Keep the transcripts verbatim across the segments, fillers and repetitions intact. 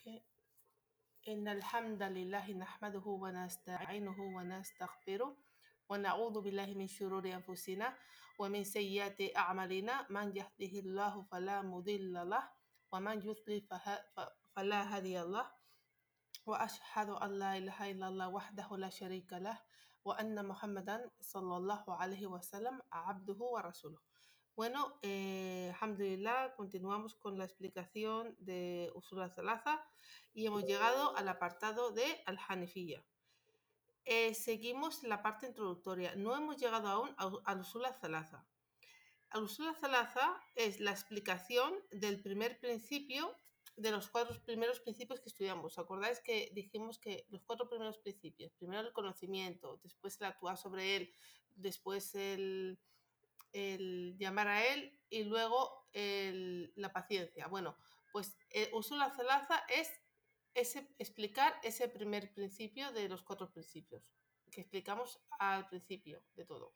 que إن الحمد لله نحمده ونستعينه ونستغفره ونعوذ بالله من شرور أنفسنا ومن سيئات أعمالنا من يهده الله فلا مضل له ومن يضلل فه- ف- فلا هادي له وأشهد أن لا إله إلا الله وحده لا شريك له وأن محمدا صلى الله عليه وسلم عبده ورسوله. Bueno, eh, alhamdulillah, continuamos con la explicación de Usul al-Thalatha y hemos llegado al apartado de Al-Hanifiyya. Eh, seguimos la parte introductoria. No hemos llegado aún a- al Usul al-Thalatha. Al Usul al-Thalatha es la explicación del primer principio de los cuatro primeros principios que estudiamos. ¿Os acordáis que dijimos que los cuatro primeros principios, primero el conocimiento, después el actuar sobre él, después el, el llamar a él y luego el- la paciencia? Bueno, pues eh, Usul al-Thalatha es ese, explicar ese primer principio de los cuatro principios que explicamos al principio de todo.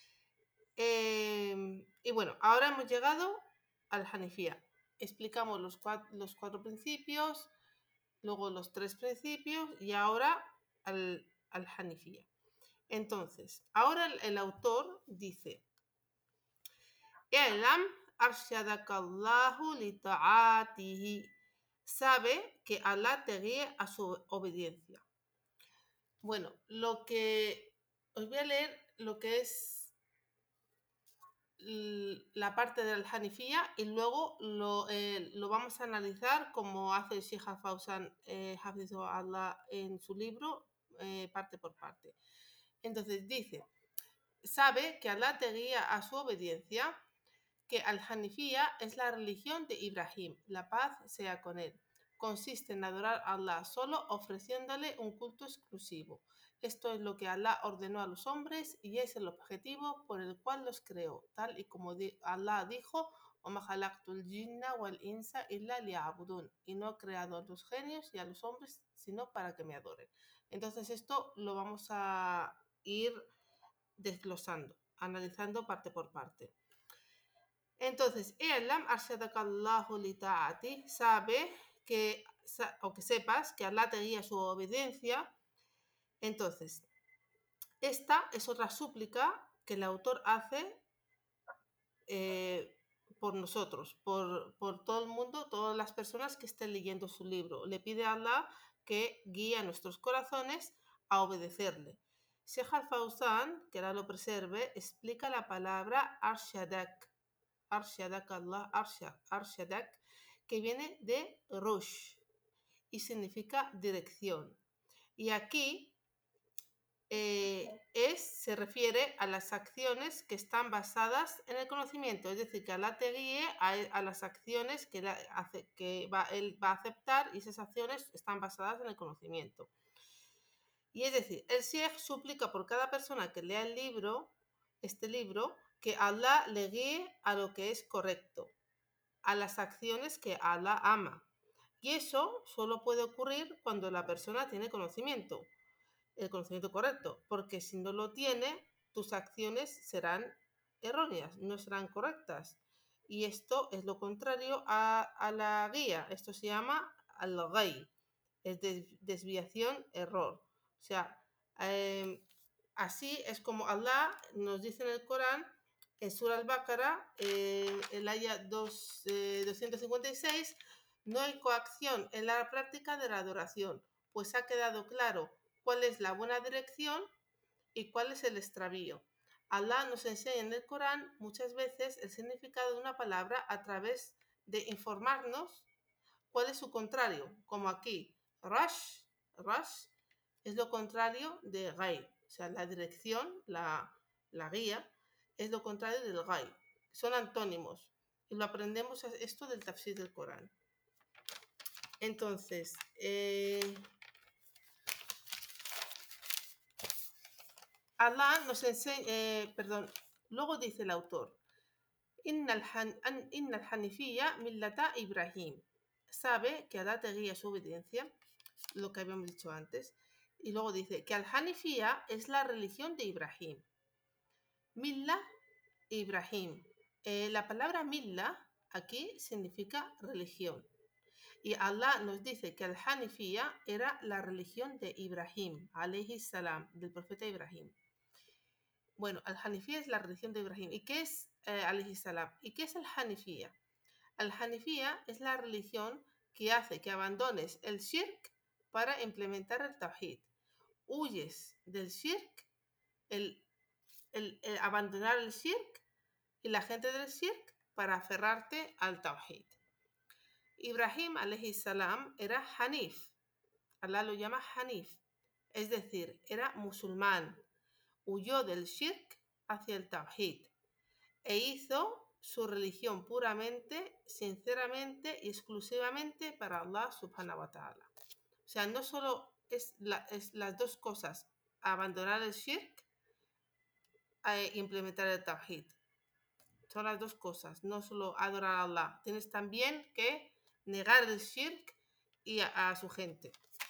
Eh, y bueno, ahora hemos llegado al Hanifía. Explicamos los cuatro, los cuatro principios, luego los tres principios y ahora al, al Hanifía. Entonces, ahora el, el autor dice: E'lam arshadakallahu li ta'atihi. Sabe que Allah te guíe a su obediencia. Bueno, lo que os voy a leer lo que es la parte del Hanifía y luego lo, eh, lo vamos a analizar como hace el Sheikh Al-Fawzan eh, Allah en su libro, eh, parte por parte. Entonces dice: sabe que Allah te guía a su obediencia, que Al-Hanifía es la religión de Ibrahim, la paz sea con él. Consiste en adorar a Allah solo, ofreciéndole un culto exclusivo. Esto es lo que Allah ordenó a los hombres y es el objetivo por el cual los creó, tal y como di- Allah dijo: "Wama khalaqtul jinna wal insa illa liya'budun", y no he creado a los genios y a los hombres sino para que me adoren. Entonces esto lo vamos a ir desglosando, analizando parte por parte. Entonces, E'lam arshadakallahu li ta'ati, sabe que, sa- o que sepas que Allah te guía a su obediencia. Entonces, esta es otra súplica que el autor hace eh, por nosotros, por, por todo el mundo, todas las personas que estén leyendo su libro. Le pide a Allah que guíe a nuestros corazones a obedecerle. Sheikh Al-Fawzan, que ahora lo preserve, explica la palabra arshadak, arshadak Allah, arshad, arshadak, que viene de rush y significa dirección. Y aquí eh, es, se refiere a las acciones que están basadas en el conocimiento, es decir, que Allah te guíe a, a las acciones que, la, hace, que va, él va a aceptar, y esas acciones están basadas en el conocimiento. Y es decir, el Sheikh suplica por cada persona que lea el libro, este libro, que Allah le guíe a lo que es correcto, a las acciones que Allah ama. Y eso solo puede ocurrir cuando la persona tiene conocimiento, el conocimiento correcto, porque si no lo tiene, tus acciones serán erróneas, no serán correctas. Y esto es lo contrario a, a la guía. Esto se llama al-ghay, es des- desviación, error. O sea, eh, así es como Allah nos dice en el Corán, en Surah Al-Baqarah, eh, el aya dos, eh, doscientos cincuenta y seis: no hay coacción en la práctica de la adoración, pues ha quedado claro cuál es la buena dirección y cuál es el extravío. Allah nos enseña en el Corán muchas veces el significado de una palabra a través de informarnos cuál es su contrario, como aquí, Rash, Rash es lo contrario de Gai, o sea, la dirección, la, la guía, es lo contrario del Gai. Son antónimos y lo aprendemos esto del tafsir del Corán. Entonces, eh, Allah nos enseña, eh, perdón, luego dice el autor: Inna al-Hanifiyya millata Ibrahim. Sabe que Allah te guía su obediencia, lo que habíamos dicho antes. Y luego dice que al-Hanifiyya es la religión de Ibrahim. Milla, Ibrahim. Eh, la palabra milla aquí significa religión. Y Allah nos dice que el Hanifía era la religión de Ibrahim, alayhi salam, del profeta Ibrahim. Bueno, el Hanifía es la religión de Ibrahim. ¿Y qué es eh, alayhi salam? ¿Y qué es el Hanifía? El Hanifía es la religión que hace que abandones el shirk para implementar el tawhid. Huyes del shirk, el, el, el abandonar el shirk y la gente del shirk para aferrarte al tawhid. Ibrahim alayhi salam era Hanif. Allah lo llama Hanif, es decir, era musulmán. Huyó del shirk hacia el tawhid e hizo su religión puramente, sinceramente y exclusivamente para Allah subhanahu wa ta'ala. O sea, no solo es, la, es las dos cosas, abandonar el shirk e implementar el tawhid. Son las dos cosas, no solo adorar a Allah. Tienes también que negar el shirk y a, a su gente.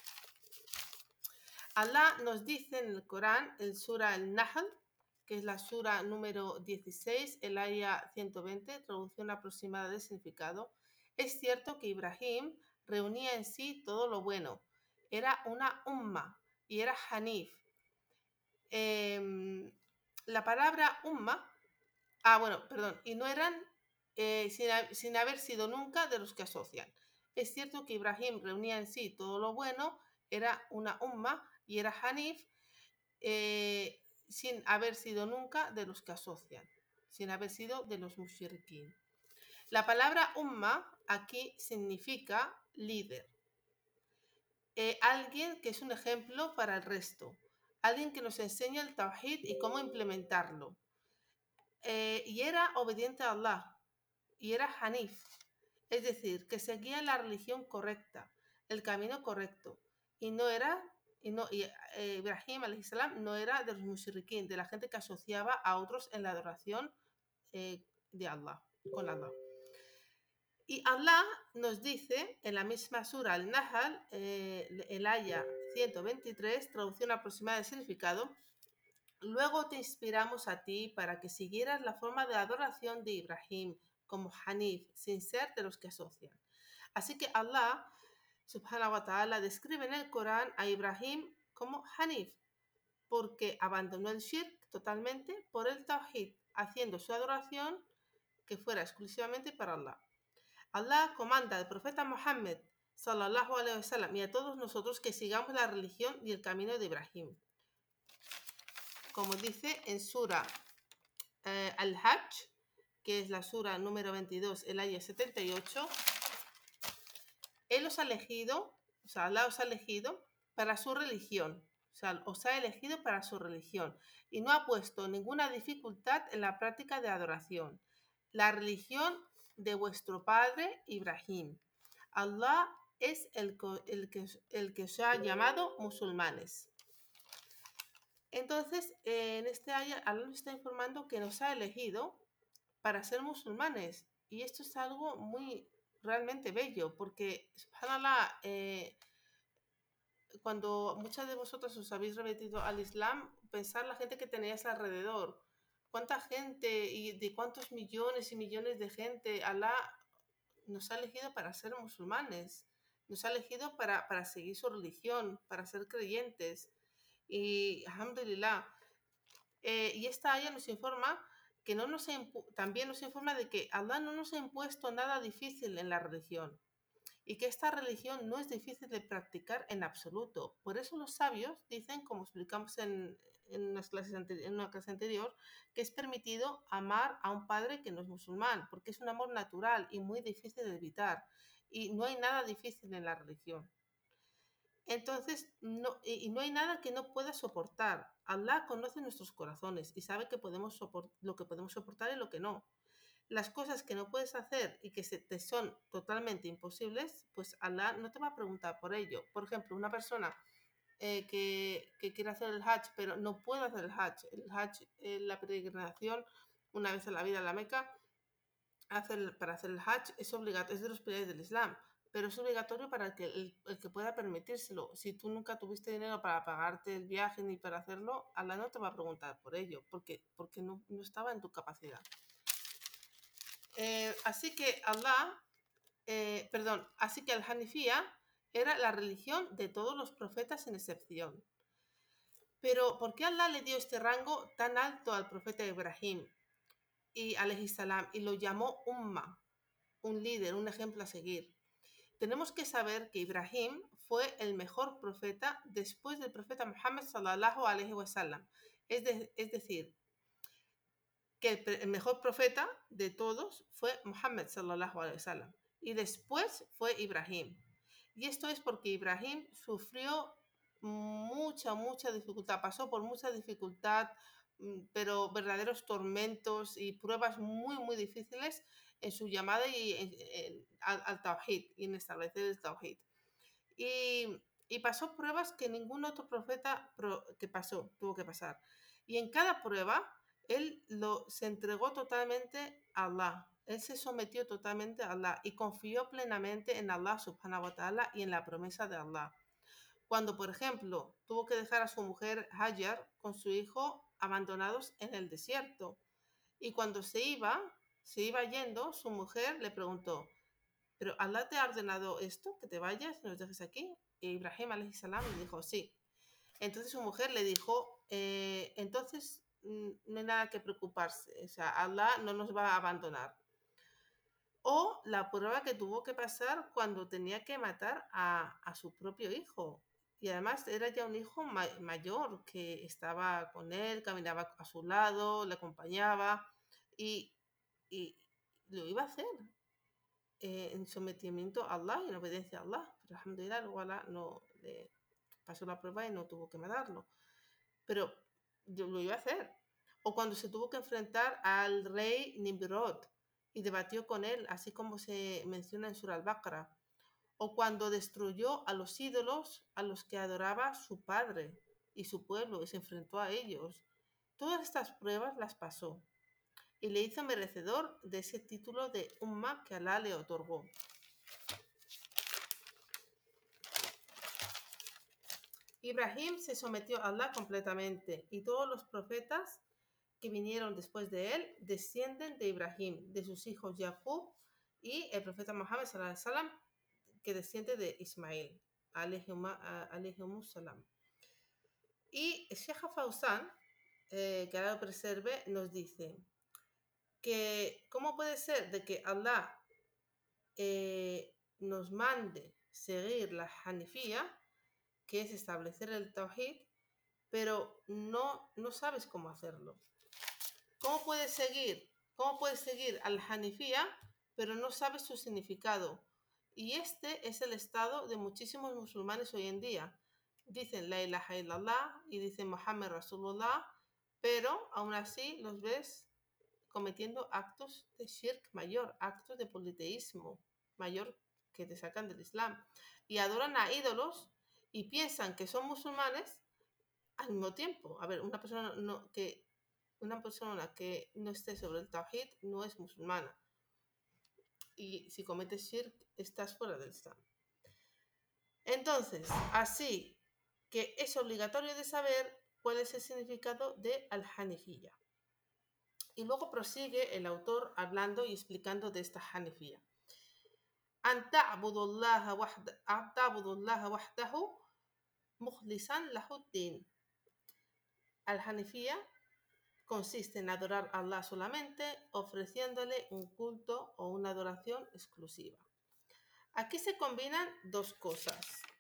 Allah nos dice en el Corán, el Sura al-Nahl, que es la Sura número dieciséis, el aya ciento veinte, traducción aproximada del significado. Es cierto que Ibrahim reunía en sí todo lo bueno. Era una umma y era hanif. Eh, la palabra umma, ah, bueno, perdón, y no eran eh, sin, sin haber sido nunca de los que asocian. Es cierto que Ibrahim reunía en sí todo lo bueno, era una umma y era hanif, eh, sin haber sido nunca de los que asocian, sin haber sido de los mushrikin. La palabra umma aquí significa líder, eh, alguien que es un ejemplo para el resto, alguien que nos enseña el tawhid y cómo implementarlo. Eh, y era obediente a Allah, y era hanif, es decir, que seguía la religión correcta, el camino correcto, y no era y no y, eh, Ibrahim alayhi salam no era de los mushrikin, de la gente que asociaba a otros en la adoración eh, de Allah, con Allah. Y Allah nos dice en la misma sura al-Nahl, eh, el aya ciento veintitrés, traducción aproximada del significado: luego te inspiramos a ti para que siguieras la forma de adoración de Ibrahim como Hanif, sin ser de los que asocian. Así que Allah subhanahu wa ta'ala describe en el Corán a Ibrahim como Hanif, porque abandonó el shirk totalmente por el tawhid, haciendo su adoración que fuera exclusivamente para Allah. Allah comanda al profeta Muhammad sallallahu alaihi wasallam y a todos nosotros que sigamos la religión y el camino de Ibrahim. Como dice en Sura eh, Al-Hajj, que es la Sura número veintidós, el aya setenta y ocho, Él os ha elegido, o sea, Allah os ha elegido para su religión, o sea, os ha elegido para su religión y no ha puesto ninguna dificultad en la práctica de adoración. La religión de vuestro padre Ibrahim. Allah es el, el, que, el que os ha llamado musulmanes. Entonces, eh, en este aya, Allah nos está informando que nos ha elegido para ser musulmanes. Y esto es algo muy realmente bello, porque, subhanallah, eh, cuando muchas de vosotros os habéis remitido al Islam, pensar la gente que tenéis alrededor. ¿Cuánta gente y de cuántos millones y millones de gente Allah nos ha elegido para ser musulmanes? Nos ha elegido para, para seguir su religión, para ser creyentes. Y, alhamdulillah, eh, y esta aya nos informa que no nos también nos informa de que Allah no nos ha impuesto nada difícil en la religión y que esta religión no es difícil de practicar en absoluto. Por eso los sabios dicen, como explicamos en, en, unas clases en una clase anterior, que es permitido amar a un padre que no es musulmán, porque es un amor natural y muy difícil de evitar. Y no hay nada difícil en la religión. Entonces, no, y no hay nada que no pueda soportar. Allah conoce nuestros corazones y sabe que podemos lo que podemos soportar y lo que no. Las cosas que no puedes hacer y que se te son totalmente imposibles, pues Allah no te va a preguntar por ello. Por ejemplo, una persona eh, que, que quiere hacer el Hajj, pero no puede hacer el Hajj. El Hajj, eh, la peregrinación una vez en la vida a la Meca, hacer, para hacer el Hajj es obligatorio, es de los pilares del Islam, pero es obligatorio para el que, el, el que pueda permitírselo. Si tú nunca tuviste dinero para pagarte el viaje ni para hacerlo, Allah no te va a preguntar por ello, porque, porque no, no estaba en tu capacidad. Eh, así que Allah eh, perdón, así que el Hanifía era la religión de todos los profetas sin excepción. Pero ¿por qué Allah le dio este rango tan alto al profeta Ibrahim y alayhi salam y lo llamó Umma, un líder, un ejemplo a seguir? Tenemos que saber que Ibrahim fue el mejor profeta después del profeta Muhammad sallallahu alaihi wasallam. Es, de, es decir, que el, el mejor profeta de todos fue Muhammad sallallahu alaihi wasallam y después fue Ibrahim. Y esto es porque Ibrahim sufrió mucha, mucha dificultad, pasó por mucha dificultad, pero verdaderos tormentos y pruebas muy, muy difíciles en su llamada y en, en, al, al Tawhid y en establecer el Tawhid. Y, y pasó pruebas que ningún otro profeta pro, que pasó, tuvo que pasar. Y en cada prueba, él lo, se entregó totalmente a Allah. Él se sometió totalmente a Allah y confió plenamente en Allah subhanahu wa ta'ala y en la promesa de Allah. Cuando, por ejemplo, tuvo que dejar a su mujer Hajar con su hijo abandonados en el desierto. Y cuando se iba, se iba yendo, su mujer le preguntó, ¿pero Allah te ha ordenado esto, que te vayas y nos dejes aquí? Y Ibrahim alayhi salam le dijo, sí. Entonces su mujer le dijo, eh, entonces no hay nada que preocuparse, o sea, Allah no nos va a abandonar. O la prueba que tuvo que pasar cuando tenía que matar a, a su propio hijo. Y además era ya un hijo ma mayor que estaba con él, caminaba a su lado, le acompañaba y, y lo iba a hacer eh, en sometimiento a Allah y en obediencia a Allah. Pero alhamdulillah, luego Allah no le pasó la prueba y no tuvo que matarlo. Pero yo lo iba a hacer. O cuando se tuvo que enfrentar al rey Nimrod y debatió con él, así como se menciona en Surah Al-Baqarah. O cuando destruyó a los ídolos a los que adoraba su padre y su pueblo y se enfrentó a ellos. Todas estas pruebas las pasó y le hizo merecedor de ese título de Umma que Allah le otorgó. Ibrahim se sometió a Allah completamente y todos los profetas que vinieron después de él descienden de Ibrahim, de sus hijos Jacob y el profeta Muhammad sallallahu alaihi wasallam, que desciende de Ismail alayhimus salam. Y Sheikh Fawzan, eh, que Allah lo preserve, nos dice que cómo puede ser de que Allah eh, nos mande seguir la Hanifía, que es establecer el Tawhid, pero no, no sabes cómo hacerlo. ¿Cómo puedes seguir? ¿Cómo puedes seguir al Hanifía, pero no sabes su significado? Y este es el estado de muchísimos musulmanes hoy en día. Dicen la ilaha illallah y dicen Muhammad Rasulullah, pero aún así los ves cometiendo actos de shirk mayor, actos de politeísmo mayor que te sacan del Islam. Y adoran a ídolos y piensan que son musulmanes al mismo tiempo. A ver, una persona no, que, una persona que no esté sobre el Tawhid no es musulmana. Y si cometes shirk, estás fuera del Islam. Entonces, así que es obligatorio de saber cuál es el significado de al-Hanifiyya. Y luego prosigue el autor hablando y explicando de esta Hanifiyya. An ta'budullaha wahdahu mukhlisan lahuddin. Al-Hanifiyya consiste en adorar a Allah solamente, ofreciéndole un culto o una adoración exclusiva. Aquí se combinan dos cosas: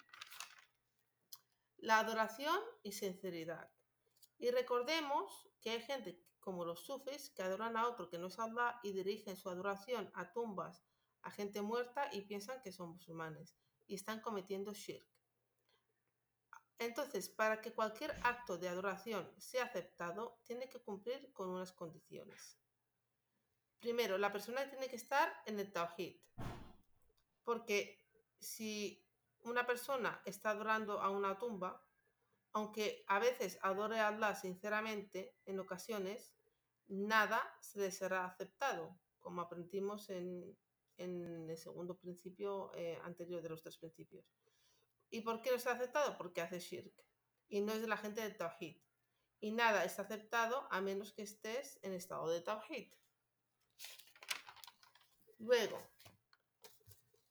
la adoración y sinceridad. Y recordemos que hay gente como los sufis que adoran a otro que no es Allah y dirigen su adoración a tumbas, a gente muerta y piensan que son musulmanes y están cometiendo shirk. Entonces, para que cualquier acto de adoración sea aceptado, tiene que cumplir con unas condiciones. Primero, la persona tiene que estar en el Tawhid, porque si una persona está adorando a una tumba, aunque a veces adore a Allah sinceramente, en ocasiones, nada se le será aceptado, como aprendimos en, en el segundo principio eh, anterior de los tres principios. ¿Y por qué no está aceptado? Porque hace shirk y no es de la gente de Tawhid. Y nada está aceptado a menos que estés en estado de Tawhid. Luego,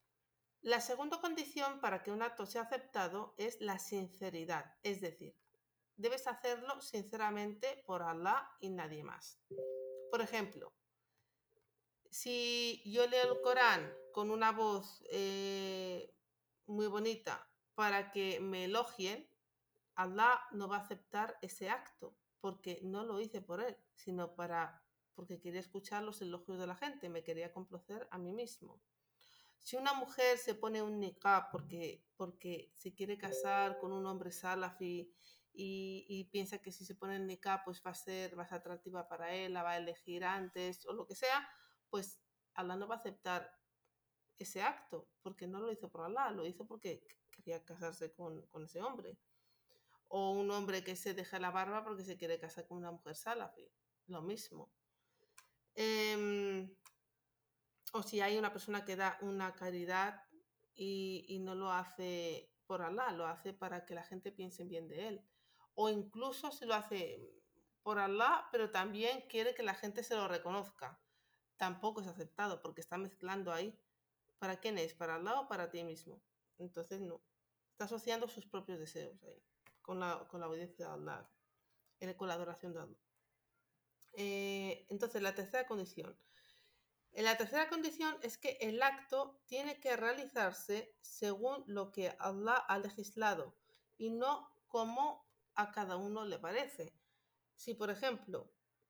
La segunda condición para que un acto sea aceptado es la sinceridad, es decir, debes hacerlo sinceramente por Allah y nadie más. Por ejemplo, si yo leo el Corán con una voz eh, muy bonita para que me elogien, Allah no va a aceptar ese acto porque no lo hice por él, sino para porque quería escuchar los elogios de la gente, me quería complacer a mí mismo. Si una mujer se pone un niqab porque, porque se quiere casar con un hombre salafi y, y piensa que si se pone el niqab pues va a ser más atractiva para él, la va a elegir antes o lo que sea, pues Allah no va a aceptar ese acto porque no lo hizo por Allah, lo hizo porque quería casarse con, con ese hombre. O un hombre que se deja la barba porque se quiere casar con una mujer salafi, lo mismo. Eh, o si hay una persona que da una caridad y, y no lo hace por Allah, lo hace para que la gente piense bien de él. O incluso si lo hace por Allah, pero también quiere que la gente se lo reconozca. Tampoco es aceptado porque está mezclando ahí. ¿Para quién es? ¿Para Allah o para ti mismo? Entonces no. Está asociando sus propios deseos ahí, con la, con la obediencia de Allah, con la adoración de Allah. Eh, entonces, la tercera condición. La tercera condición es que el acto tiene que realizarse según lo que Allah ha legislado y no como a cada uno le parece. Si, por ejemplo,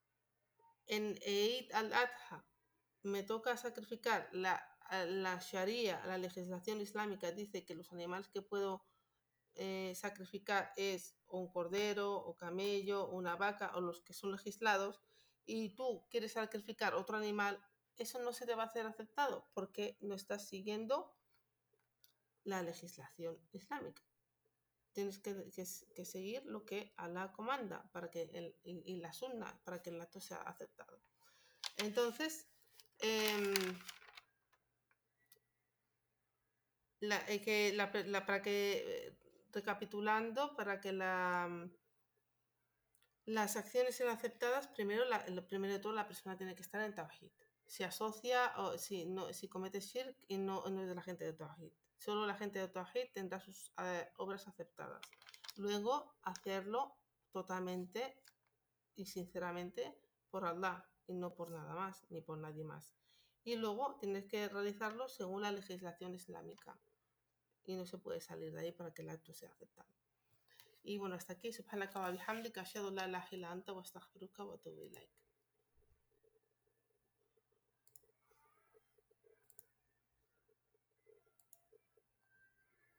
en Eid al-Adha me toca sacrificar la, la Sharia, la legislación islámica, dice que los animales que puedo eh, sacrificar es un cordero, o camello, una vaca o los que son legislados, y tú quieres sacrificar otro animal, eso no se te va a hacer aceptado porque no estás siguiendo la legislación islámica. Tienes que, que, que seguir lo que Allah comanda para que el, y, y la sunna para que el acto sea aceptado. Entonces, eh, la, eh, que la, la, para que, eh, recapitulando, para que la las acciones sean aceptadas, primero, la, lo primero de todo, la persona tiene que estar en Tawhid. Se asocia o si, no, si comete shirk y no, no es de la gente de Tawhid. Solo la gente de Tawhid tendrá sus eh, obras aceptadas. Luego, hacerlo totalmente y sinceramente por Allah y no por nada más, ni por nadie más. Y luego tienes que realizarlo según la legislación islámica. Y no se puede salir de ahí para que el acto sea aceptado. Y bueno, hasta aquí. Subhanaka wa bihamdika, ashhadu an la ilaha illa anta wa astaghfiruka wa atubu ilaik.